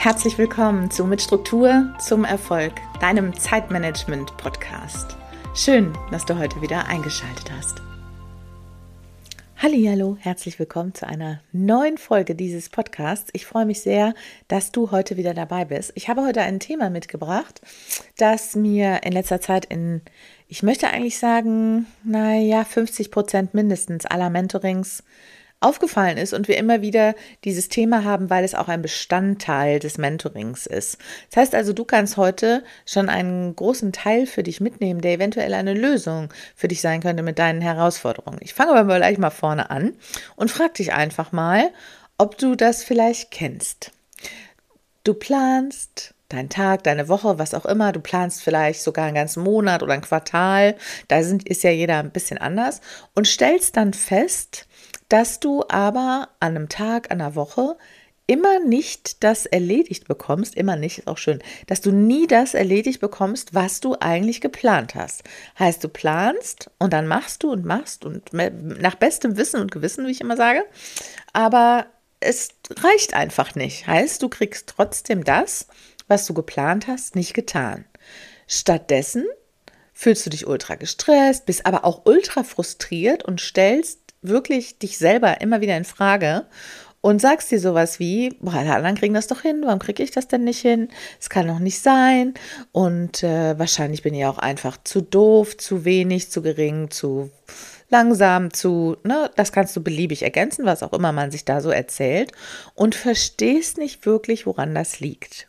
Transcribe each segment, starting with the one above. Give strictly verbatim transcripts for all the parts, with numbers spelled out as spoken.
Herzlich willkommen zu Mit Struktur zum Erfolg, deinem Zeitmanagement-Podcast. Schön, dass du heute wieder eingeschaltet hast. Hallihallo, herzlich willkommen zu einer neuen Folge dieses Podcasts. Ich freue mich sehr, dass du heute wieder dabei bist. Ich habe heute ein Thema mitgebracht, das mir in letzter Zeit in, ich möchte eigentlich sagen, naja, fünfzig Prozent mindestens aller Mentorings aufgefallen ist und wir immer wieder dieses Thema haben, weil es auch ein Bestandteil des Mentorings ist. Das heißt also, du kannst heute schon einen großen Teil für dich mitnehmen, der eventuell eine Lösung für dich sein könnte mit deinen Herausforderungen. Ich fange aber gleich mal vorne an und frage dich einfach mal, ob du das vielleicht kennst. Du planst deinen Tag, deine Woche, was auch immer, du planst vielleicht sogar einen ganzen Monat oder ein Quartal, da sind, ist ja jeder ein bisschen anders und stellst dann fest, dass du aber an einem Tag, an einer Woche immer nicht das erledigt bekommst, immer nicht, ist auch schön, dass du nie das erledigt bekommst, was du eigentlich geplant hast. Heißt, du planst und dann machst du und machst und nach bestem Wissen und Gewissen, wie ich immer sage, aber es reicht einfach nicht. Heißt, du kriegst trotzdem das, was du geplant hast, nicht getan. Stattdessen fühlst du dich ultra gestresst, bist aber auch ultra frustriert und stellst wirklich dich selber immer wieder in Frage und sagst dir sowas wie, boah, alle anderen kriegen das doch hin, warum kriege ich das denn nicht hin? Es kann doch nicht sein und äh, wahrscheinlich bin ich auch einfach zu doof, zu wenig, zu gering, zu langsam, zu, ne, das kannst du beliebig ergänzen, was auch immer man sich da so erzählt und verstehst nicht wirklich, woran das liegt.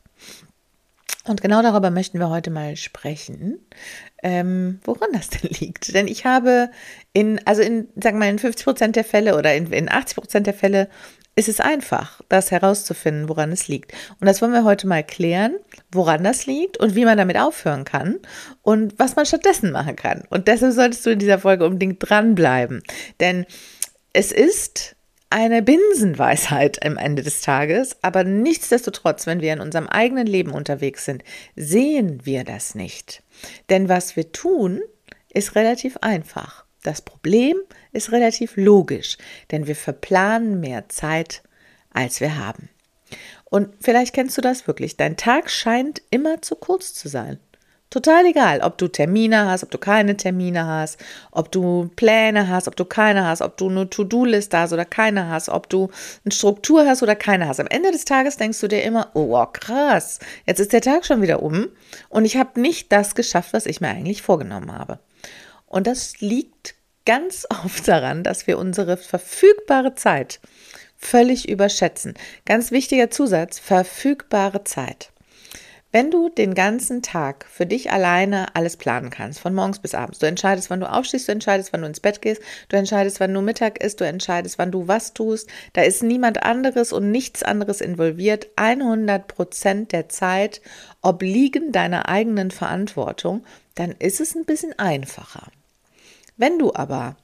Und genau darüber möchten wir heute mal sprechen, ähm, woran das denn liegt. Denn ich habe in, also in, sagen wir mal, in fünfzig Prozent der Fälle oder in, in achtzig Prozent der Fälle ist es einfach, das herauszufinden, woran es liegt. Und das wollen wir heute mal klären, woran das liegt und wie man damit aufhören kann und was man stattdessen machen kann. Und deshalb solltest du in dieser Folge unbedingt dranbleiben. Denn es ist eine Binsenweisheit am Ende des Tages, aber nichtsdestotrotz, wenn wir in unserem eigenen Leben unterwegs sind, sehen wir das nicht. Denn was wir tun, ist relativ einfach. Das Problem ist relativ logisch, denn wir verplanen mehr Zeit, als wir haben. Und vielleicht kennst du das wirklich. Dein Tag scheint immer zu kurz zu sein. Total egal, ob du Termine hast, ob du keine Termine hast, ob du Pläne hast, ob du keine hast, ob du eine To-Do-Liste hast oder keine hast, ob du eine Struktur hast oder keine hast. Am Ende des Tages denkst du dir immer, oh wow, krass, jetzt ist der Tag schon wieder um und ich habe nicht das geschafft, was ich mir eigentlich vorgenommen habe. Und das liegt ganz oft daran, dass wir unsere verfügbare Zeit völlig überschätzen. Ganz wichtiger Zusatz, verfügbare Zeit. Wenn du den ganzen Tag für dich alleine alles planen kannst, von morgens bis abends, du entscheidest, wann du aufstehst, du entscheidest, wann du ins Bett gehst, du entscheidest, wann du Mittag isst, du entscheidest, wann du was tust, da ist niemand anderes und nichts anderes involviert, hundert Prozent der Zeit obliegen deiner eigenen Verantwortung, dann ist es ein bisschen einfacher. Wenn du aber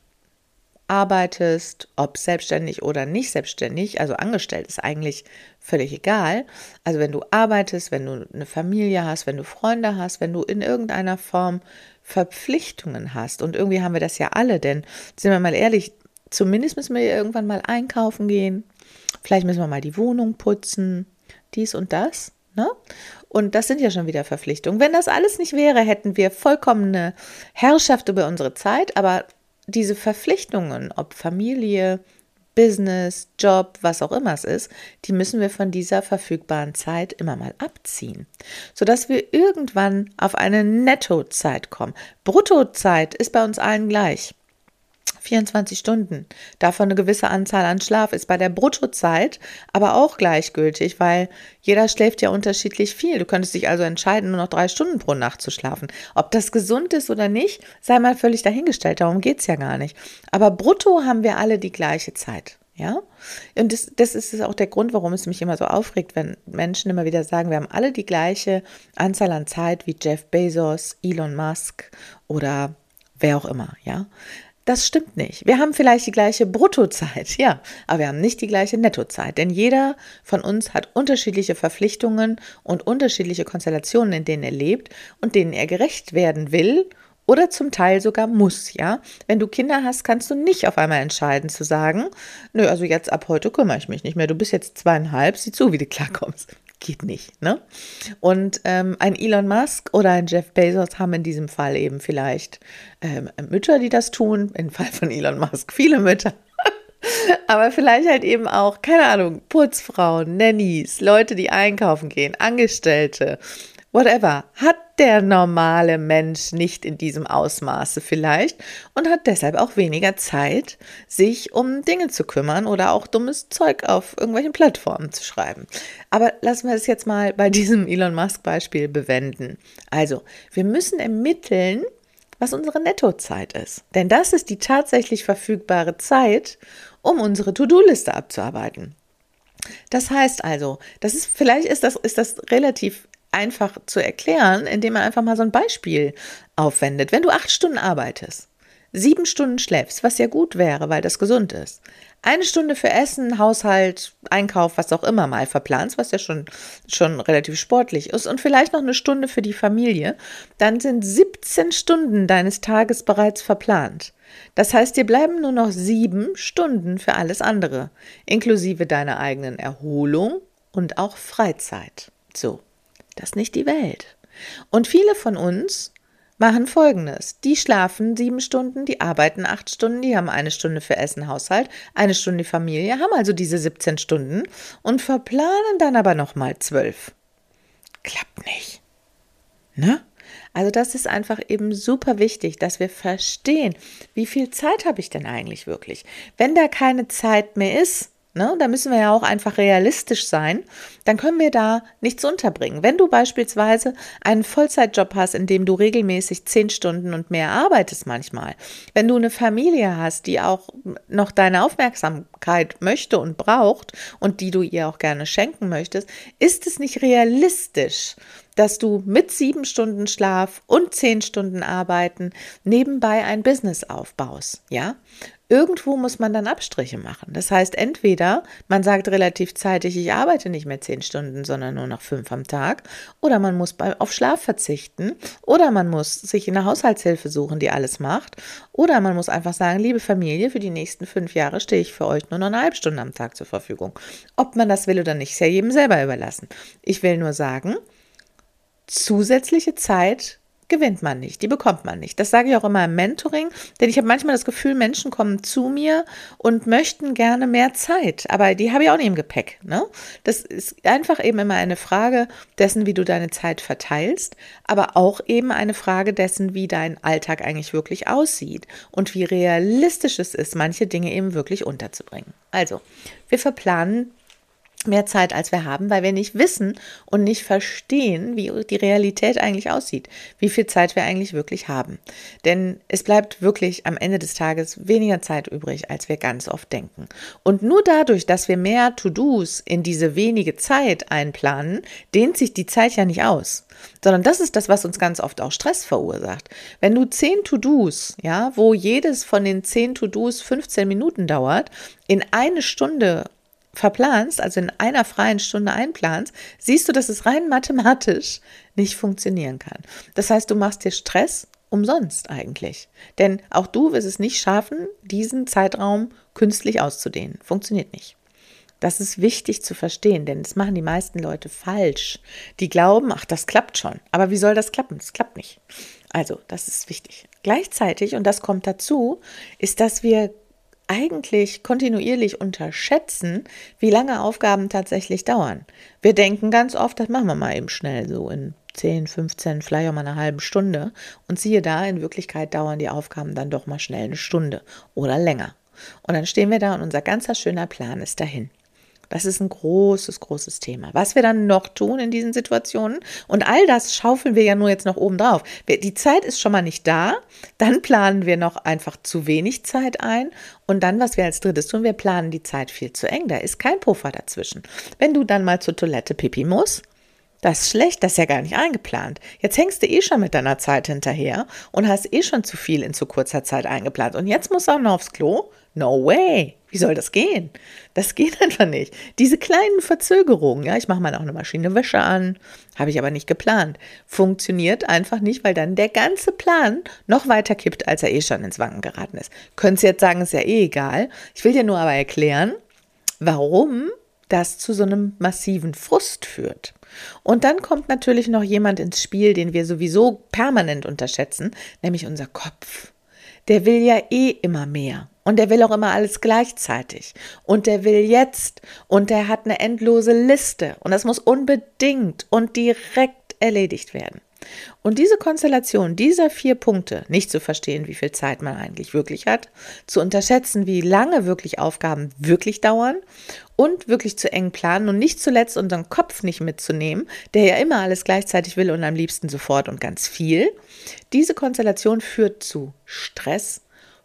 arbeitest, ob selbstständig oder nicht selbstständig, also angestellt ist eigentlich völlig egal. Also wenn du arbeitest, wenn du eine Familie hast, wenn du Freunde hast, wenn du in irgendeiner Form Verpflichtungen hast und irgendwie haben wir das ja alle, denn sind wir mal ehrlich, zumindest müssen wir irgendwann mal einkaufen gehen, vielleicht müssen wir mal die Wohnung putzen, dies und das, ne? Und das sind ja schon wieder Verpflichtungen. Wenn das alles nicht wäre, hätten wir vollkommene Herrschaft über unsere Zeit, aber diese Verpflichtungen, ob Familie, Business, Job, was auch immer es ist, die müssen wir von dieser verfügbaren Zeit immer mal abziehen, sodass wir irgendwann auf eine Nettozeit kommen. Bruttozeit ist bei uns allen gleich. vierundzwanzig Stunden, davon eine gewisse Anzahl an Schlaf ist bei der Bruttozeit aber auch gleichgültig, weil jeder schläft ja unterschiedlich viel. Du könntest dich also entscheiden, nur noch drei Stunden pro Nacht zu schlafen. Ob das gesund ist oder nicht, sei mal völlig dahingestellt, darum geht es ja gar nicht. Aber brutto haben wir alle die gleiche Zeit. Ja, und das, das ist auch der Grund, warum es mich immer so aufregt, wenn Menschen immer wieder sagen, wir haben alle die gleiche Anzahl an Zeit wie Jeff Bezos, Elon Musk oder wer auch immer, ja. Das stimmt nicht. Wir haben vielleicht die gleiche Bruttozeit, ja, aber wir haben nicht die gleiche Nettozeit, denn jeder von uns hat unterschiedliche Verpflichtungen und unterschiedliche Konstellationen, in denen er lebt und denen er gerecht werden will oder zum Teil sogar muss, ja. Wenn du Kinder hast, kannst du nicht auf einmal entscheiden zu sagen, nö, also jetzt ab heute kümmere ich mich nicht mehr, du bist jetzt zweieinhalb, sieh zu, wie du klarkommst. geht nicht, ne? Und ähm, ein Elon Musk oder ein Jeff Bezos haben in diesem Fall eben vielleicht ähm, Mütter, die das tun, im Fall von Elon Musk viele Mütter. Aber vielleicht halt eben auch, keine Ahnung, Putzfrauen, Nannies, Leute, die einkaufen gehen, Angestellte, whatever, hat der normale Mensch nicht in diesem Ausmaße vielleicht und hat deshalb auch weniger Zeit, sich um Dinge zu kümmern oder auch dummes Zeug auf irgendwelchen Plattformen zu schreiben. Aber lassen wir es jetzt mal bei diesem Elon Musk-Beispiel bewenden. Also, wir müssen ermitteln, was unsere Nettozeit ist. Denn das ist die tatsächlich verfügbare Zeit, um unsere To-Do-Liste abzuarbeiten. Das heißt also, das ist, vielleicht ist das, ist das relativ einfach zu erklären, indem man einfach mal so ein Beispiel aufwendet. Wenn du acht Stunden arbeitest, sieben Stunden schläfst, was ja gut wäre, weil das gesund ist, eine Stunde für Essen, Haushalt, Einkauf, was auch immer mal verplanst, was ja schon, schon relativ sportlich ist und vielleicht noch eine Stunde für die Familie, dann sind siebzehn Stunden deines Tages bereits verplant. Das heißt, dir bleiben nur noch sieben Stunden für alles andere, inklusive deiner eigenen Erholung und auch Freizeit. So, das ist nicht die Welt. Und viele von uns machen Folgendes. Die schlafen sieben Stunden, die arbeiten acht Stunden, die haben eine Stunde für Essen, Haushalt, eine Stunde Familie, haben also diese siebzehn Stunden und verplanen dann aber nochmal zwölf. Klappt nicht. Ne? Also das ist einfach eben super wichtig, dass wir verstehen, wie viel Zeit habe ich denn eigentlich wirklich? Wenn da keine Zeit mehr ist, ne, da müssen wir ja auch einfach realistisch sein, dann können wir da nichts unterbringen. Wenn du beispielsweise einen Vollzeitjob hast, in dem du regelmäßig zehn Stunden und mehr arbeitest manchmal, wenn du eine Familie hast, die auch noch deine Aufmerksamkeit möchte und braucht und die du ihr auch gerne schenken möchtest, ist es nicht realistisch, dass du mit sieben Stunden Schlaf und zehn Stunden Arbeiten nebenbei ein Business aufbaust, ja? Irgendwo muss man dann Abstriche machen. Das heißt, entweder man sagt relativ zeitig, ich arbeite nicht mehr zehn Stunden, sondern nur noch fünf am Tag, oder man muss auf Schlaf verzichten, oder man muss sich eine Haushaltshilfe suchen, die alles macht, oder man muss einfach sagen, liebe Familie, für die nächsten fünf Jahre stehe ich für euch nur noch eine halbe Stunde am Tag zur Verfügung. Ob man das will oder nicht, ist ja jedem selber überlassen. Ich will nur sagen, zusätzliche Zeit gewinnt man nicht, die bekommt man nicht. Das sage ich auch immer im Mentoring, denn ich habe manchmal das Gefühl, Menschen kommen zu mir und möchten gerne mehr Zeit, aber die habe ich auch nicht im Gepäck. Ne? Das ist einfach eben immer eine Frage dessen, wie du deine Zeit verteilst, aber auch eben eine Frage dessen, wie dein Alltag eigentlich wirklich aussieht und wie realistisch es ist, manche Dinge eben wirklich unterzubringen. Also, wir verplanen mehr Zeit, als wir haben, weil wir nicht wissen und nicht verstehen, wie die Realität eigentlich aussieht, wie viel Zeit wir eigentlich wirklich haben. Denn es bleibt wirklich am Ende des Tages weniger Zeit übrig, als wir ganz oft denken. Und nur dadurch, dass wir mehr To-Dos in diese wenige Zeit einplanen, dehnt sich die Zeit ja nicht aus. Sondern das ist das, was uns ganz oft auch Stress verursacht. Wenn du zehn To-Dos, ja, wo jedes von den zehn To-Dos fünfzehn Minuten dauert, in eine Stunde verplanst, also in einer freien Stunde einplanst, siehst du, dass es rein mathematisch nicht funktionieren kann. Das heißt, du machst dir Stress umsonst eigentlich. Denn auch du wirst es nicht schaffen, diesen Zeitraum künstlich auszudehnen. Funktioniert nicht. Das ist wichtig zu verstehen, denn das machen die meisten Leute falsch. Die glauben, ach, das klappt schon. Aber wie soll das klappen? Das klappt nicht. Also, das ist wichtig. Gleichzeitig, und das kommt dazu, ist, dass wir eigentlich kontinuierlich unterschätzen, wie lange Aufgaben tatsächlich dauern. Wir denken ganz oft, das machen wir mal eben schnell so in zehn, fünfzehn, vielleicht auch mal eine halbe Stunde. Und siehe da, in Wirklichkeit dauern die Aufgaben dann doch mal schnell eine Stunde oder länger. Und dann stehen wir da und unser ganzer schöner Plan ist dahin. Das ist ein großes, großes Thema. Was wir dann noch tun in diesen Situationen, und all das schaufeln wir ja nur jetzt noch oben drauf. Die Zeit ist schon mal nicht da, dann planen wir noch einfach zu wenig Zeit ein und dann, was wir als drittes tun, wir planen die Zeit viel zu eng. Da ist kein Puffer dazwischen. Wenn du dann mal zur Toilette pipi musst, das ist schlecht, das ist ja gar nicht eingeplant. Jetzt hängst du eh schon mit deiner Zeit hinterher und hast eh schon zu viel in zu kurzer Zeit eingeplant. Und jetzt musst du auch noch aufs Klo? No way. Wie soll das gehen? Das geht einfach nicht. Diese kleinen Verzögerungen, ja, ich mache mal auch eine Maschine Wäsche an, habe ich aber nicht geplant, funktioniert einfach nicht, weil dann der ganze Plan noch weiter kippt, als er eh schon ins Wanken geraten ist. Könntest jetzt sagen, ist ja eh egal. Ich will dir nur aber erklären, warum das zu so einem massiven Frust führt. Und dann kommt natürlich noch jemand ins Spiel, den wir sowieso permanent unterschätzen, nämlich unser Kopf. Der will ja eh immer mehr und der will auch immer alles gleichzeitig und der will jetzt und der hat eine endlose Liste und das muss unbedingt und direkt erledigt werden. Und diese Konstellation dieser vier Punkte, nicht zu verstehen, wie viel Zeit man eigentlich wirklich hat, zu unterschätzen, wie lange wirklich Aufgaben wirklich dauern und wirklich zu eng planen und nicht zuletzt unseren Kopf nicht mitzunehmen, der ja immer alles gleichzeitig will und am liebsten sofort und ganz viel. Diese Konstellation führt zu Stress,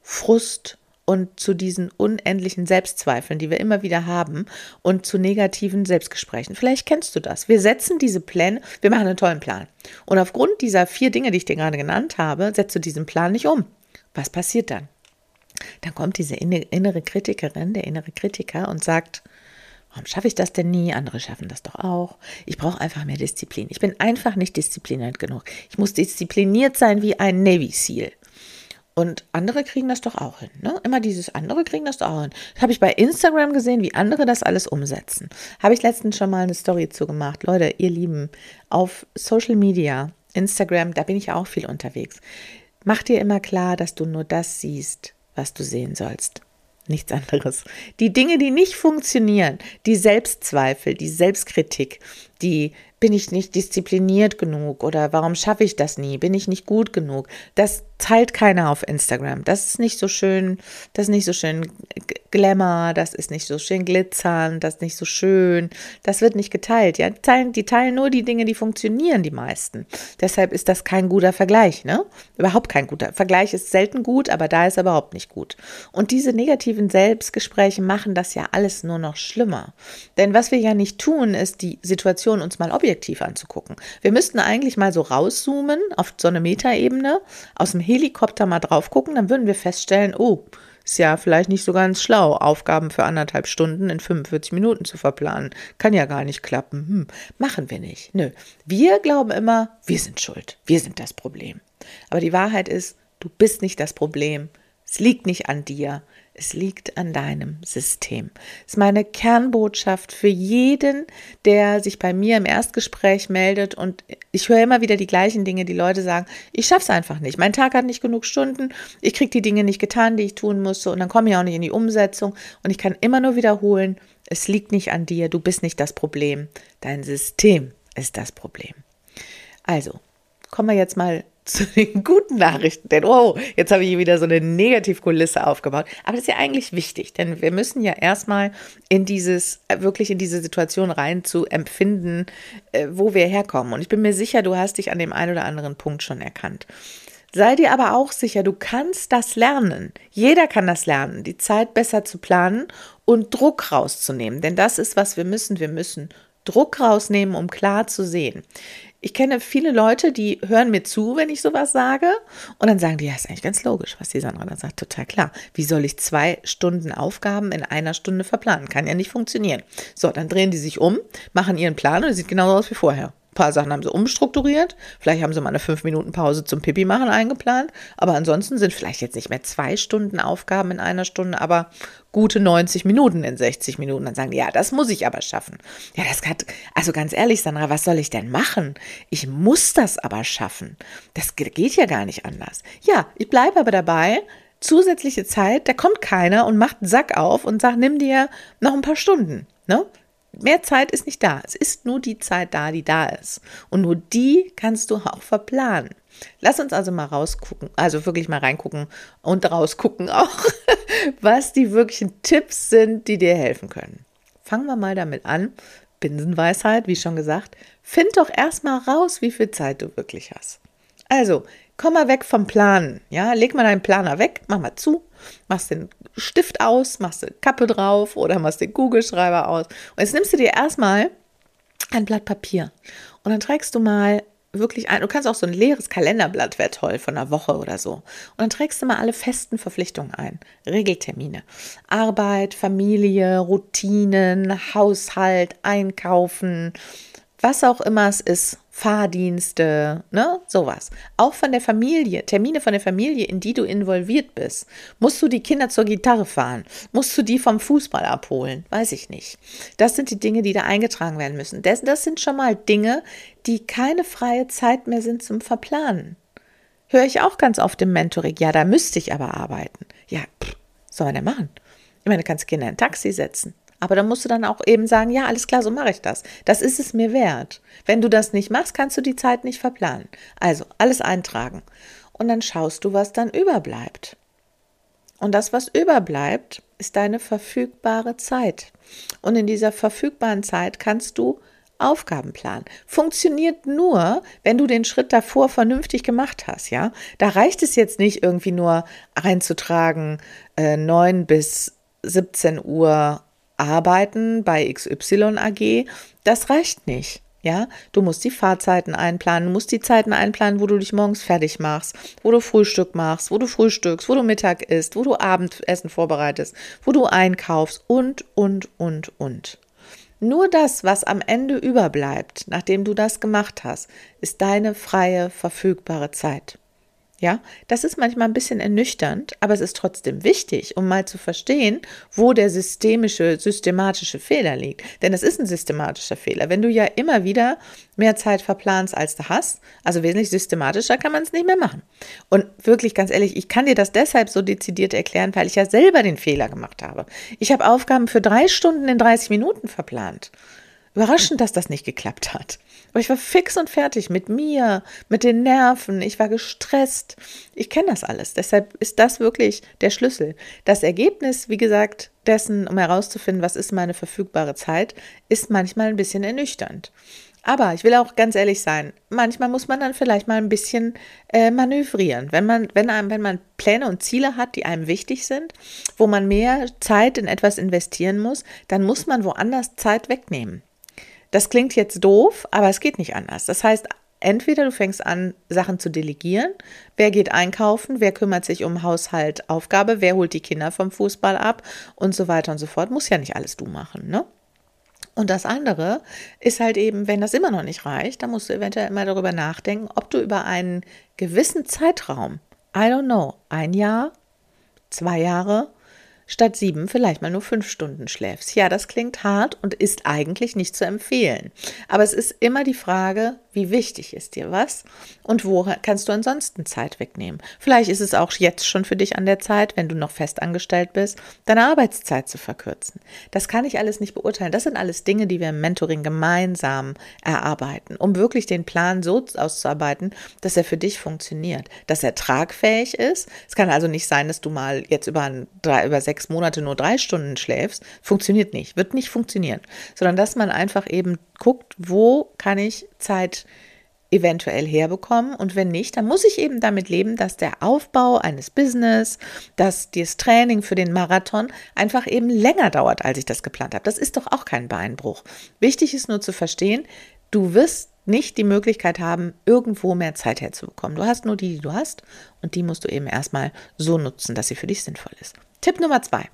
Frust und zu diesen unendlichen Selbstzweifeln, die wir immer wieder haben und zu negativen Selbstgesprächen. Vielleicht kennst du das. Wir setzen diese Pläne, wir machen einen tollen Plan. Und aufgrund dieser vier Dinge, die ich dir gerade genannt habe, setzt du diesen Plan nicht um. Was passiert dann? Dann kommt diese innere Kritikerin, der innere Kritiker und sagt, warum schaffe ich das denn nie? Andere schaffen das doch auch. Ich brauche einfach mehr Disziplin. Ich bin einfach nicht diszipliniert genug. Ich muss diszipliniert sein wie ein Navy Seal. Und andere kriegen das doch auch hin. Ne? Immer dieses andere kriegen das doch auch hin. Das habe ich bei Instagram gesehen, wie andere das alles umsetzen. Habe ich letztens schon mal eine Story zugemacht. Leute, ihr Lieben, auf Social Media, Instagram, da bin ich ja auch viel unterwegs. Mach dir immer klar, dass du nur das siehst, was du sehen sollst. Nichts anderes. Die Dinge, die nicht funktionieren, die Selbstzweifel, die Selbstkritik, die bin ich nicht diszipliniert genug oder warum schaffe ich das nie, bin ich nicht gut genug, das teilt keiner auf Instagram. Das ist nicht so schön, das ist nicht so schön Glamour, das ist nicht so schön glitzern, das ist nicht so schön, das wird nicht geteilt. Ja, die teilen, die teilen nur die Dinge, die funktionieren, die meisten. Deshalb ist das kein guter Vergleich, ne? Überhaupt kein guter Vergleich, ist selten gut, aber da ist er überhaupt nicht gut. Und diese negativen Selbstgespräche machen das ja alles nur noch schlimmer. Denn was wir ja nicht tun, ist die Situation uns mal objektiv anzugucken. Wir müssten eigentlich mal so rauszoomen auf so eine Metaebene, aus dem Helikopter mal drauf gucken, dann würden wir feststellen, oh, ist ja vielleicht nicht so ganz schlau, Aufgaben für anderthalb Stunden in fünfundvierzig Minuten zu verplanen. Kann ja gar nicht klappen. Hm, machen wir nicht. Nö. Wir glauben immer, wir sind schuld. Wir sind das Problem. Aber die Wahrheit ist, du bist nicht das Problem. Es liegt nicht an dir. Es liegt an deinem System. Das ist meine Kernbotschaft für jeden, der sich bei mir im Erstgespräch meldet. Und ich höre immer wieder die gleichen Dinge, die Leute sagen, ich schaffe es einfach nicht. Mein Tag hat nicht genug Stunden, ich kriege die Dinge nicht getan, die ich tun musste und dann komme ich auch nicht in die Umsetzung. Und ich kann immer nur wiederholen, es liegt nicht an dir, du bist nicht das Problem. Dein System ist das Problem. Also, kommen wir jetzt mal zu den guten Nachrichten, denn oh, jetzt habe ich hier wieder so eine Negativkulisse aufgebaut, aber das ist ja eigentlich wichtig, denn wir müssen ja erstmal in dieses, wirklich in diese Situation rein zu empfinden, wo wir herkommen und ich bin mir sicher, du hast dich an dem einen oder anderen Punkt schon erkannt. Sei dir aber auch sicher, du kannst das lernen. Jeder kann das lernen, die Zeit besser zu planen und Druck rauszunehmen, denn das ist, was wir müssen, wir müssen Druck rausnehmen, um klar zu sehen. Ich kenne viele Leute, die hören mir zu, wenn ich sowas sage und dann sagen die, ja, ist eigentlich ganz logisch, was die Sandra dann sagt, total klar. Wie soll ich zwei Stunden Aufgaben in einer Stunde verplanen? Kann ja nicht funktionieren. So, dann drehen die sich um, machen ihren Plan und es sieht genauso aus wie vorher. Ein paar Sachen haben sie umstrukturiert, vielleicht haben sie mal eine fünf Minuten Pause zum Pipi machen eingeplant, aber ansonsten sind vielleicht jetzt nicht mehr zwei Stunden Aufgaben in einer Stunde, aber gute neunzig Minuten in sechzig Minuten. Dann sagen die, ja, das muss ich aber schaffen. Ja, das hat, also ganz ehrlich, Sandra, was soll ich denn machen? Ich muss das aber schaffen. Das geht ja gar nicht anders. Ja, ich bleibe aber dabei, zusätzliche Zeit, da kommt keiner und macht einen Sack auf und sagt, nimm dir noch ein paar Stunden, ne? Mehr Zeit ist nicht da. Es ist nur die Zeit da, die da ist. Und nur die kannst du auch verplanen. Lass uns also mal rausgucken, also wirklich mal reingucken und rausgucken auch, was die wirklichen Tipps sind, die dir helfen können. Fangen wir mal damit an. Binsenweisheit, wie schon gesagt. Find doch erstmal raus, wie viel Zeit du wirklich hast. Also, komm mal weg vom Planen. Ja, leg mal deinen Planer weg, mach mal zu, machst den Stift aus, machst die Kappe drauf oder machst den Kugelschreiber aus. Und jetzt nimmst du dir erstmal ein Blatt Papier und dann trägst du mal wirklich ein, du kannst auch so ein leeres Kalenderblatt, wäre toll, von einer Woche oder so. Und dann trägst du mal alle festen Verpflichtungen ein, Regeltermine, Arbeit, Familie, Routinen, Haushalt, Einkaufen, was auch immer es ist, Fahrdienste, ne, sowas. Auch von der Familie, Termine von der Familie, in die du involviert bist. Musst du die Kinder zur Gitarre fahren? Musst du die vom Fußball abholen? Weiß ich nicht. Das sind die Dinge, die da eingetragen werden müssen. Das, das sind schon mal Dinge, die keine freie Zeit mehr sind zum Verplanen. Höre ich auch ganz oft im Mentoring. Ja, da müsste ich aber arbeiten. Ja, pff, was soll man denn machen? Ich meine, du kannst Kinder in ein Taxi setzen. Aber dann musst du dann auch eben sagen, ja, alles klar, so mache ich das. Das ist es mir wert. Wenn du das nicht machst, kannst du die Zeit nicht verplanen. Also alles eintragen. Und dann schaust du, was dann überbleibt. Und das, was überbleibt, ist deine verfügbare Zeit. Und in dieser verfügbaren Zeit kannst du Aufgaben planen. Funktioniert nur, wenn du den Schritt davor vernünftig gemacht hast, ja. Da reicht es jetzt nicht, irgendwie nur einzutragen, äh, neun bis siebzehn Uhr arbeiten bei X Y A G, das reicht nicht, ja. Du musst die Fahrzeiten einplanen, du musst die Zeiten einplanen, wo du dich morgens fertig machst, wo du Frühstück machst, wo du frühstückst, wo du Mittag isst, wo du Abendessen vorbereitest, wo du einkaufst und, und, und, und. Nur das, was am Ende überbleibt, nachdem du das gemacht hast, ist deine freie, verfügbare Zeit. Ja, das ist manchmal ein bisschen ernüchternd, aber es ist trotzdem wichtig, um mal zu verstehen, wo der systemische, systematische Fehler liegt. Denn es ist ein systematischer Fehler. Wenn du ja immer wieder mehr Zeit verplanst, als du hast, also wesentlich systematischer, kann man es nicht mehr machen. Und wirklich, ganz ehrlich, ich kann dir das deshalb so dezidiert erklären, weil ich ja selber den Fehler gemacht habe. Ich habe Aufgaben für drei Stunden in dreißig Minuten verplant. Überraschend, dass das nicht geklappt hat. Aber ich war fix und fertig mit mir, mit den Nerven. Ich war gestresst. Ich kenne das alles. Deshalb ist das wirklich der Schlüssel. Das Ergebnis, wie gesagt, dessen, um herauszufinden, was ist meine verfügbare Zeit, ist manchmal ein bisschen ernüchternd. Aber ich will auch ganz ehrlich sein, manchmal muss man dann vielleicht mal ein bisschen äh, manövrieren. Wenn man, wenn einem, wenn man Pläne und Ziele hat, die einem wichtig sind, wo man mehr Zeit in etwas investieren muss, dann muss man woanders Zeit wegnehmen. Das klingt jetzt doof, aber es geht nicht anders. Das heißt, entweder du fängst an, Sachen zu delegieren. Wer geht einkaufen? Wer kümmert sich um Haushalt, Aufgabe? Wer holt die Kinder vom Fußball ab? Und so weiter und so fort. Muss ja nicht alles du machen, ne? Und das andere ist halt eben, wenn das immer noch nicht reicht, dann musst du eventuell immer darüber nachdenken, ob du über einen gewissen Zeitraum, I don't know, ein Jahr, zwei Jahre, statt sieben vielleicht mal nur fünf Stunden schläfst. Ja, das klingt hart und ist eigentlich nicht zu empfehlen. Aber es ist immer die Frage, wie wichtig ist dir was und wo kannst du ansonsten Zeit wegnehmen. Vielleicht ist es auch jetzt schon für dich an der Zeit, wenn du noch fest angestellt bist, deine Arbeitszeit zu verkürzen. Das kann ich alles nicht beurteilen. Das sind alles Dinge, die wir im Mentoring gemeinsam erarbeiten, um wirklich den Plan so auszuarbeiten, dass er für dich funktioniert, dass er tragfähig ist. Es kann also nicht sein, dass du mal jetzt über, ein, drei, über sechs Monate nur drei Stunden schläfst. Funktioniert nicht, wird nicht funktionieren, sondern dass man einfach eben guckt, wo kann ich Zeit eventuell herbekommen und wenn nicht, dann muss ich eben damit leben, dass der Aufbau eines Business, dass das Training für den Marathon einfach eben länger dauert, als ich das geplant habe. Das ist doch auch kein Beinbruch. Wichtig ist nur zu verstehen, du wirst nicht die Möglichkeit haben, irgendwo mehr Zeit herzubekommen. Du hast nur die, die du hast und die musst du eben erstmal so nutzen, dass sie für dich sinnvoll ist. Tipp Nummer zwei.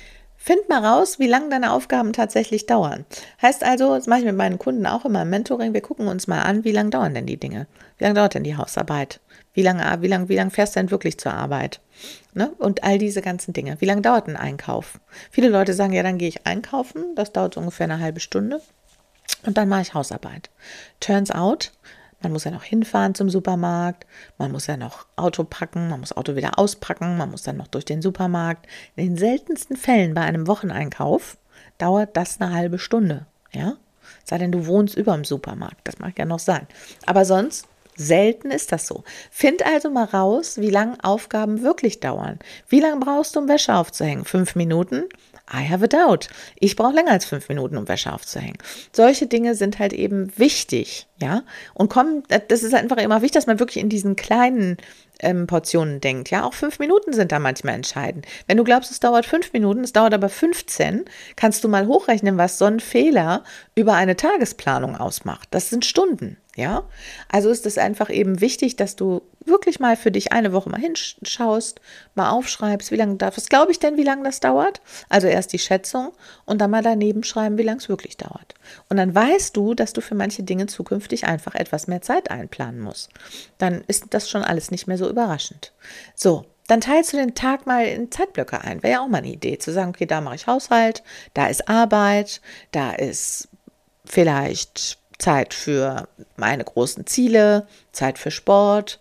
Find mal raus, wie lange deine Aufgaben tatsächlich dauern. Heißt also, das mache ich mit meinen Kunden auch immer im Mentoring, wir gucken uns mal an, wie lange dauern denn die Dinge? Wie lange dauert denn die Hausarbeit? Wie lange, wie lange, wie lange fährst du denn wirklich zur Arbeit? Ne? Und all diese ganzen Dinge. Wie lange dauert ein Einkauf? Viele Leute sagen, ja, dann gehe ich einkaufen, das dauert so ungefähr eine halbe Stunde und dann mache ich Hausarbeit. Turns out, man muss ja noch hinfahren zum Supermarkt, man muss ja noch Auto packen, man muss Auto wieder auspacken, man muss dann noch durch den Supermarkt. In den seltensten Fällen bei einem Wocheneinkauf dauert das eine halbe Stunde, ja? Sei denn, du wohnst über dem Supermarkt, das mag ja noch sein. Aber sonst, selten ist das so. Find also mal raus, wie lange Aufgaben wirklich dauern. Wie lange brauchst du, um Wäsche aufzuhängen? Fünf Minuten? I have a doubt. Ich brauche länger als fünf Minuten, um Wäsche aufzuhängen. Solche Dinge sind halt eben wichtig, ja. Und kommen, das ist einfach immer wichtig, dass man wirklich in diesen kleinen ähm, Portionen denkt, ja. Auch fünf Minuten sind da manchmal entscheidend. Wenn du glaubst, es dauert fünf Minuten, es dauert aber fünfzehn, kannst du mal hochrechnen, was so ein Fehler über eine Tagesplanung ausmacht. Das sind Stunden, ja. Also ist es einfach eben wichtig, dass du wirklich mal für dich eine Woche mal hinschaust, mal aufschreibst, wie lange darf, was glaube ich denn, wie lange das dauert? Also erst die Schätzung und dann mal daneben schreiben, wie lange es wirklich dauert. Und dann weißt du, dass du für manche Dinge zukünftig einfach etwas mehr Zeit einplanen musst. Dann ist das schon alles nicht mehr so überraschend. So, dann teilst du den Tag mal in Zeitblöcke ein. Wäre ja auch mal eine Idee, zu sagen, okay, da mache ich Haushalt, da ist Arbeit, da ist vielleicht Zeit für meine großen Ziele, Zeit für Sport.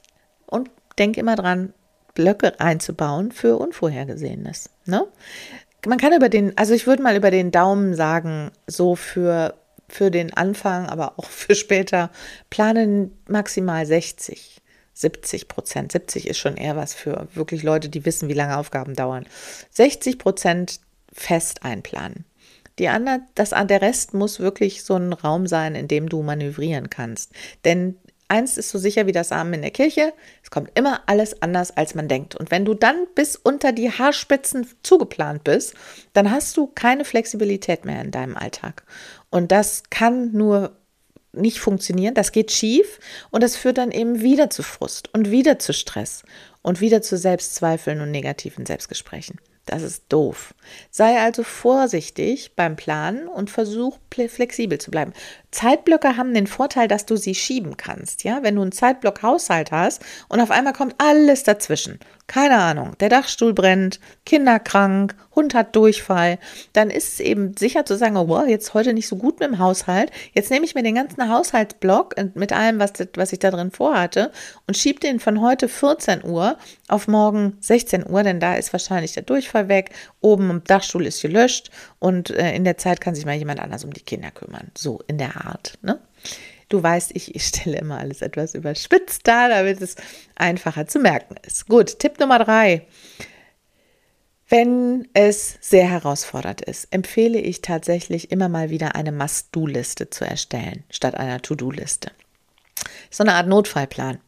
Und denk immer dran, Blöcke einzubauen für Unvorhergesehenes. Ne? Man kann über den, also ich würde mal über den Daumen sagen, so für, für den Anfang, aber auch für später, planen maximal sechzig, siebzig Prozent. siebzig ist schon eher was für wirklich Leute, die wissen, wie lange Aufgaben dauern. sechzig Prozent fest einplanen. Die andere, das, der Rest muss wirklich so ein Raum sein, in dem du manövrieren kannst. Denn eins ist so sicher wie das Amen in der Kirche, es kommt immer alles anders, als man denkt. Und wenn du dann bis unter die Haarspitzen zugeplant bist, dann hast du keine Flexibilität mehr in deinem Alltag. Und das kann nur nicht funktionieren, das geht schief und das führt dann eben wieder zu Frust und wieder zu Stress und wieder zu Selbstzweifeln und negativen Selbstgesprächen. Das ist doof. Sei also vorsichtig beim Planen und versuch flexibel zu bleiben. Zeitblöcke haben den Vorteil, dass du sie schieben kannst. Ja, wenn du einen Zeitblock Haushalt hast und auf einmal kommt alles dazwischen. Keine Ahnung, der Dachstuhl brennt, Kinder krank, Hund hat Durchfall. Dann ist es eben sicher zu sagen, oh, wow, jetzt heute nicht so gut mit dem Haushalt. Jetzt nehme ich mir den ganzen Haushaltsblock mit allem, was, was ich da drin vorhatte und schiebe den von heute vierzehn Uhr auf morgen sechzehn Uhr, denn da ist wahrscheinlich der Durchfall weg. Oben im Dachstuhl ist gelöscht und äh, in der Zeit kann sich mal jemand anders um die Kinder kümmern. So in der Art, ne? Du weißt, ich, ich stelle immer alles etwas überspitzt dar, damit es einfacher zu merken ist. Gut, Tipp Nummer drei. Wenn es sehr herausfordernd ist, empfehle ich tatsächlich immer mal wieder eine Must-Do-Liste zu erstellen, statt einer To-Do-Liste. So eine Art Notfallplan.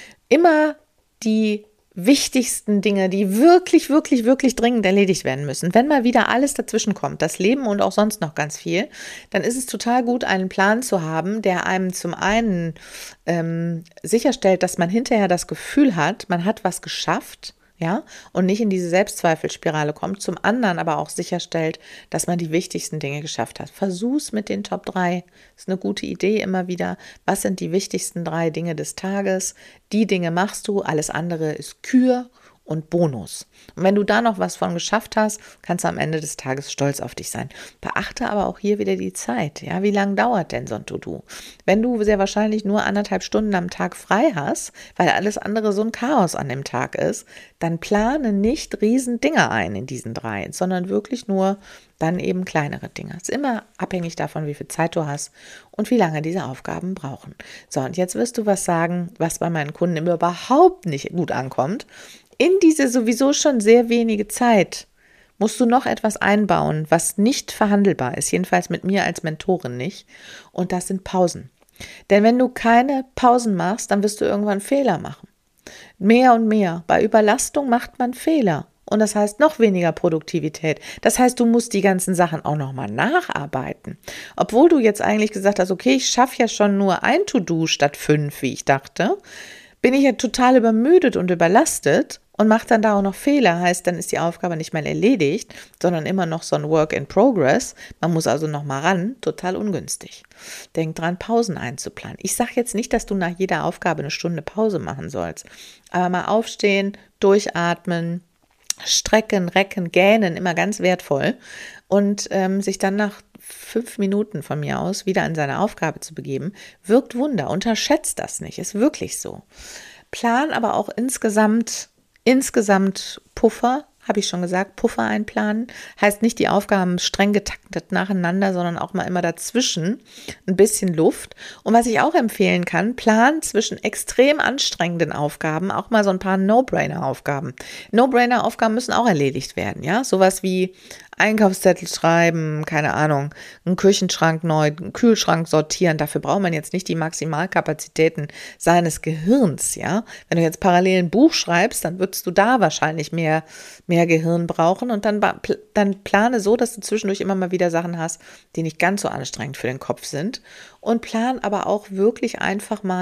Immer die wichtigsten Dinge, die wirklich, wirklich, wirklich dringend erledigt werden müssen. Wenn mal wieder alles dazwischen kommt, das Leben und auch sonst noch ganz viel, dann ist es total gut, einen Plan zu haben, der einem zum einen ähm, sicherstellt, dass man hinterher das Gefühl hat, man hat was geschafft, ja, und nicht in diese Selbstzweifelspirale kommt, zum anderen aber auch sicherstellt, dass man die wichtigsten Dinge geschafft hat. Versuch's mit den Top drei. Ist eine gute Idee immer wieder. Was sind die wichtigsten drei Dinge des Tages? Die Dinge machst du, alles andere ist Kür und Bonus. Und wenn du da noch was von geschafft hast, kannst du am Ende des Tages stolz auf dich sein. Beachte aber auch hier wieder die Zeit. Ja, wie lange dauert denn so ein To-Do? Wenn du sehr wahrscheinlich nur anderthalb Stunden am Tag frei hast, weil alles andere so ein Chaos an dem Tag ist, dann plane nicht riesen Dinge ein in diesen drei, sondern wirklich nur dann eben kleinere Dinge. Es ist immer abhängig davon, wie viel Zeit du hast und wie lange diese Aufgaben brauchen. So, und jetzt wirst du was sagen, was bei meinen Kunden überhaupt nicht gut ankommt. In diese sowieso schon sehr wenige Zeit musst du noch etwas einbauen, was nicht verhandelbar ist, jedenfalls mit mir als Mentorin nicht. Und das sind Pausen. Denn wenn du keine Pausen machst, dann wirst du irgendwann Fehler machen. Mehr und mehr. Bei Überlastung macht man Fehler. Und das heißt noch weniger Produktivität. Das heißt, du musst die ganzen Sachen auch nochmal nacharbeiten. Obwohl du jetzt eigentlich gesagt hast, okay, ich schaffe ja schon nur ein To-Do statt fünf, wie ich dachte, bin ich ja total übermüdet und überlastet und mache dann da auch noch Fehler. Heißt, dann ist die Aufgabe nicht mehr erledigt, sondern immer noch so ein Work in Progress. Man muss also noch mal ran, total ungünstig. Denk dran, Pausen einzuplanen. Ich sage jetzt nicht, dass du nach jeder Aufgabe eine Stunde Pause machen sollst, aber mal aufstehen, durchatmen, strecken, recken, gähnen, immer ganz wertvoll und ähm, sich dann nach fünf Minuten von mir aus wieder an seine Aufgabe zu begeben, wirkt Wunder. Unterschätzt das nicht, ist wirklich so. Plan aber auch insgesamt, insgesamt Puffer, habe ich schon gesagt, Puffer einplanen. Heißt nicht die Aufgaben streng getaktet nacheinander, sondern auch mal immer dazwischen ein bisschen Luft. Und was ich auch empfehlen kann, plan zwischen extrem anstrengenden Aufgaben auch mal so ein paar No-Brainer-Aufgaben. No-Brainer-Aufgaben müssen auch erledigt werden, ja. Sowas wie Einkaufszettel schreiben, keine Ahnung, einen Küchenschrank neu, einen Kühlschrank sortieren. Dafür braucht man jetzt nicht die Maximalkapazitäten seines Gehirns, ja. Wenn du jetzt parallel ein Buch schreibst, dann würdest du da wahrscheinlich mehr, mehr Gehirn brauchen und dann, dann plane so, dass du zwischendurch immer mal wieder Sachen hast, die nicht ganz so anstrengend für den Kopf sind und plan aber auch wirklich einfach mal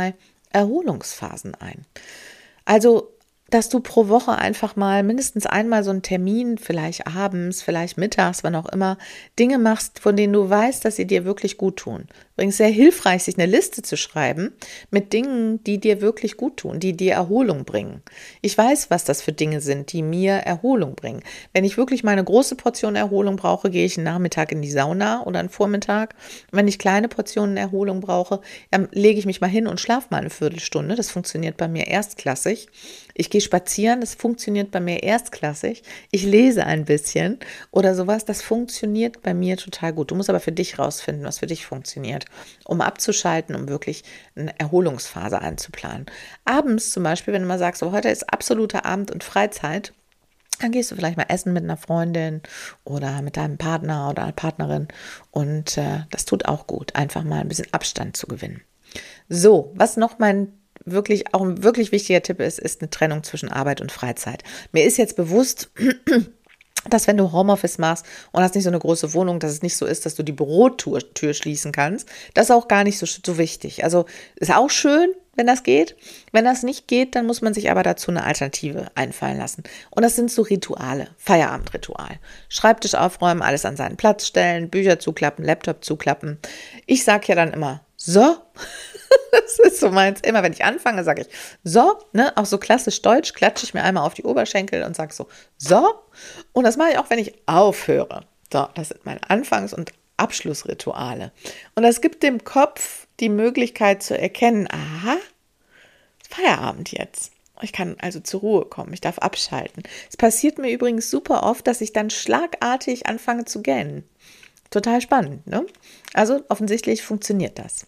Erholungsphasen ein. Also, dass du pro Woche einfach mal mindestens einmal so einen Termin, vielleicht abends, vielleicht mittags, wann auch immer, Dinge machst, von denen du weißt, dass sie dir wirklich gut tun. Übrigens sehr hilfreich, sich eine Liste zu schreiben mit Dingen, die dir wirklich gut tun, die dir Erholung bringen. Ich weiß, was das für Dinge sind, die mir Erholung bringen. Wenn ich wirklich mal eine große Portion Erholung brauche, gehe ich einen Nachmittag in die Sauna oder einen Vormittag. Wenn ich kleine Portionen Erholung brauche, dann lege ich mich mal hin und schlafe mal eine Viertelstunde. Das funktioniert bei mir erstklassig. Ich gehe spazieren, das funktioniert bei mir erstklassig. Ich lese ein bisschen oder sowas, das funktioniert bei mir total gut. Du musst aber für dich rausfinden, was für dich funktioniert, um abzuschalten, um wirklich eine Erholungsphase einzuplanen. Abends zum Beispiel, wenn du mal sagst, so, heute ist absoluter Abend- und Freizeit, dann gehst du vielleicht mal essen mit einer Freundin oder mit deinem Partner oder einer Partnerin und äh, das tut auch gut, einfach mal ein bisschen Abstand zu gewinnen. So, was noch mein wirklich auch ein wirklich wichtiger Tipp ist, ist eine Trennung zwischen Arbeit und Freizeit. Mir ist jetzt bewusst, dass wenn du Homeoffice machst und hast nicht so eine große Wohnung, dass es nicht so ist, dass du die Bürotür Tür schließen kannst. Das ist auch gar nicht so, so wichtig. Also ist auch schön, wenn das geht. Wenn das nicht geht, dann muss man sich aber dazu eine Alternative einfallen lassen. Und das sind so Rituale, Feierabendritual. Schreibtisch aufräumen, alles an seinen Platz stellen, Bücher zuklappen, Laptop zuklappen. Ich sage ja dann immer, so, das ist so meins. Immer wenn ich anfange, sage ich, so, ne, auch so klassisch deutsch, klatsche ich mir einmal auf die Oberschenkel und sage so, so. Und das mache ich auch, wenn ich aufhöre. So, das sind meine Anfangs- und Abschlussrituale. Und das gibt dem Kopf die Möglichkeit zu erkennen, aha, Feierabend jetzt. Ich kann also zur Ruhe kommen, ich darf abschalten. Es passiert mir übrigens super oft, dass ich dann schlagartig anfange zu gähnen. Total spannend, ne? Also offensichtlich funktioniert das.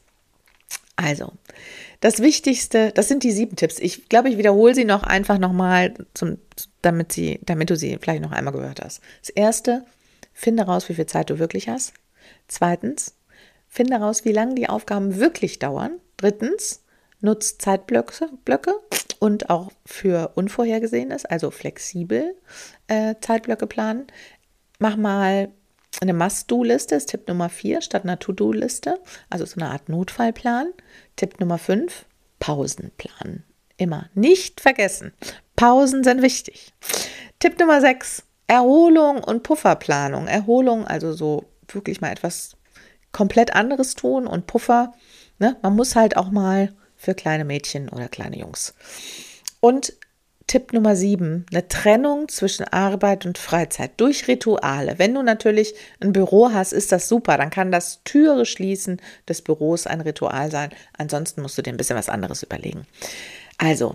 Also, das Wichtigste, das sind die sieben Tipps. Ich glaube, ich wiederhole sie noch einfach nochmal, damit, sie, damit du sie vielleicht noch einmal gehört hast. Das Erste, finde raus, wie viel Zeit du wirklich hast. Zweitens, finde raus, wie lange die Aufgaben wirklich dauern. Drittens, nutz Zeitblöcke Blöcke und auch für Unvorhergesehenes, also flexibel äh, Zeitblöcke planen. Mach mal eine Must-Do-Liste ist Tipp Nummer vier statt einer To-Do-Liste, also so eine Art Notfallplan. Tipp Nummer fünf, Pausenplan. Immer nicht vergessen, Pausen sind wichtig. Tipp Nummer sechs, Erholung und Pufferplanung. Erholung, also so wirklich mal etwas komplett anderes tun und Puffer, ne? Man muss halt auch mal für kleine Mädchen oder kleine Jungs. Und Tipp Nummer sieben, eine Trennung zwischen Arbeit und Freizeit durch Rituale. Wenn du natürlich ein Büro hast, ist das super. Dann kann das Türe schließen des Büros ein Ritual sein. Ansonsten musst du dir ein bisschen was anderes überlegen. Also,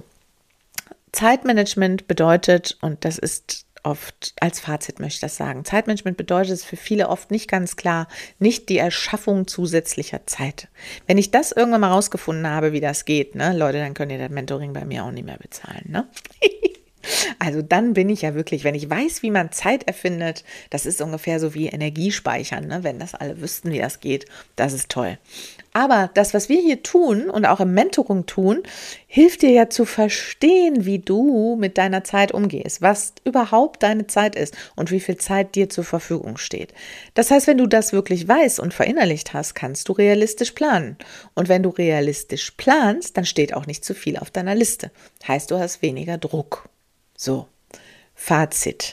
Zeitmanagement bedeutet, und das ist oft, als Fazit möchte ich das sagen, Zeitmanagement bedeutet es für viele oft nicht ganz klar, nicht die Erschaffung zusätzlicher Zeit. Wenn ich das irgendwann mal rausgefunden habe, wie das geht, ne, Leute, dann könnt ihr das Mentoring bei mir auch nicht mehr bezahlen, ne? Also dann bin ich ja wirklich, wenn ich weiß, wie man Zeit erfindet, das ist ungefähr so wie Energiespeichern, ne? Wenn das alle wüssten, wie das geht, das ist toll. Aber das, was wir hier tun und auch im Mentoring tun, hilft dir ja zu verstehen, wie du mit deiner Zeit umgehst, was überhaupt deine Zeit ist und wie viel Zeit dir zur Verfügung steht. Das heißt, wenn du das wirklich weißt und verinnerlicht hast, kannst du realistisch planen. Und wenn du realistisch planst, dann steht auch nicht zu viel auf deiner Liste. Heißt, du hast weniger Druck. So, Fazit.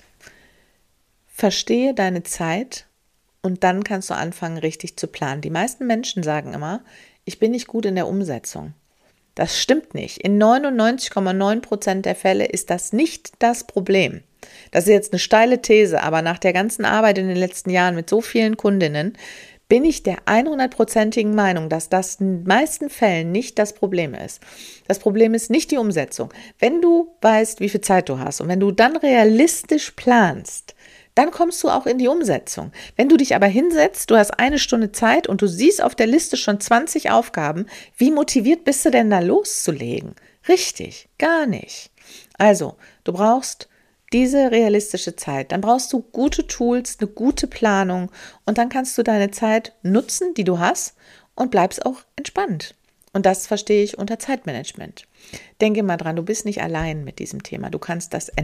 Verstehe deine Zeit und dann kannst du anfangen, richtig zu planen. Die meisten Menschen sagen immer, ich bin nicht gut in der Umsetzung. Das stimmt nicht. In neunundneunzig Komma neun Prozent der Fälle ist das nicht das Problem. Das ist jetzt eine steile These, aber nach der ganzen Arbeit in den letzten Jahren mit so vielen Kundinnen bin ich der hundertprozentigen Meinung, dass das in den meisten Fällen nicht das Problem ist. Das Problem ist nicht die Umsetzung. Wenn du weißt, wie viel Zeit du hast und wenn du dann realistisch planst, dann kommst du auch in die Umsetzung. Wenn du dich aber hinsetzt, du hast eine Stunde Zeit und du siehst auf der Liste schon zwanzig Aufgaben, wie motiviert bist du denn da loszulegen? Richtig, gar nicht. Also, du brauchst diese realistische Zeit, dann brauchst du gute Tools, eine gute Planung und dann kannst du deine Zeit nutzen, die du hast und bleibst auch entspannt. Und das verstehe ich unter Zeitmanagement. Denke mal dran, du bist nicht allein mit diesem Thema, du kannst das ändern.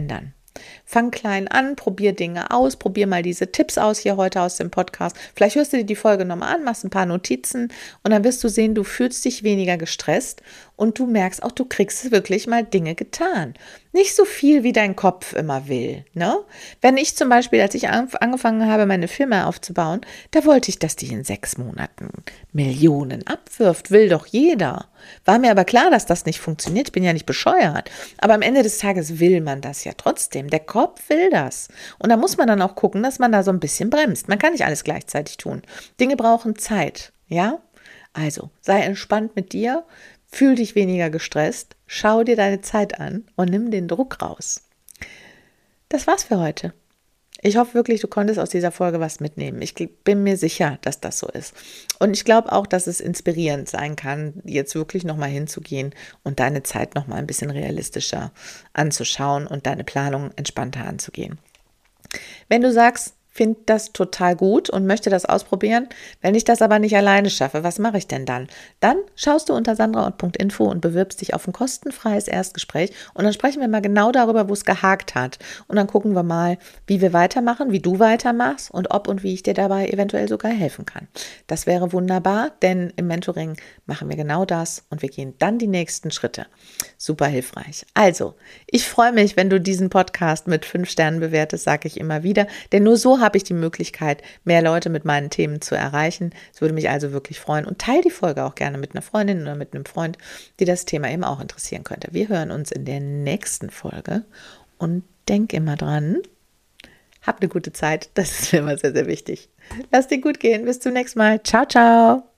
Fang klein an, probier Dinge aus, probier mal diese Tipps aus hier heute aus dem Podcast. Vielleicht hörst du dir die Folge nochmal an, machst ein paar Notizen und dann wirst du sehen, du fühlst dich weniger gestresst und du merkst auch, du kriegst wirklich mal Dinge getan. Nicht so viel, wie dein Kopf immer will, ne? Wenn ich zum Beispiel, als ich angefangen habe, meine Firma aufzubauen, da wollte ich, dass die in sechs Monaten Millionen abwirft, will doch jeder. War mir aber klar, dass das nicht funktioniert, ich bin ja nicht bescheuert. Aber am Ende des Tages will man das ja trotzdem, der Kopf will das. Und da muss man dann auch gucken, dass man da so ein bisschen bremst. Man kann nicht alles gleichzeitig tun. Dinge brauchen Zeit, ja? Also, sei entspannt mit dir. Fühl dich weniger gestresst, schau dir deine Zeit an und nimm den Druck raus. Das war's für heute. Ich hoffe wirklich, du konntest aus dieser Folge was mitnehmen. Ich bin mir sicher, dass das so ist. Und ich glaube auch, dass es inspirierend sein kann, jetzt wirklich nochmal hinzugehen und deine Zeit nochmal ein bisschen realistischer anzuschauen und deine Planung entspannter anzugehen. Wenn du sagst, finde das total gut und möchte das ausprobieren. Wenn ich das aber nicht alleine schaffe, was mache ich denn dann? Dann schaust du unter sandraort punkt info und bewirbst dich auf ein kostenfreies Erstgespräch und dann sprechen wir mal genau darüber, wo es gehakt hat. Und dann gucken wir mal, wie wir weitermachen, wie du weitermachst und ob und wie ich dir dabei eventuell sogar helfen kann. Das wäre wunderbar, denn im Mentoring machen wir genau das und wir gehen dann die nächsten Schritte. Super hilfreich. Also, ich freue mich, wenn du diesen Podcast mit fünf Sternen bewertest, sage ich immer wieder, denn nur so habe ich die Möglichkeit, mehr Leute mit meinen Themen zu erreichen. Es würde mich also wirklich freuen. Und teile die Folge auch gerne mit einer Freundin oder mit einem Freund, die das Thema eben auch interessieren könnte. Wir hören uns in der nächsten Folge und denk immer dran, hab eine gute Zeit. Das ist mir immer sehr, sehr wichtig. Lass dir gut gehen. Bis zum nächsten Mal. Ciao, ciao.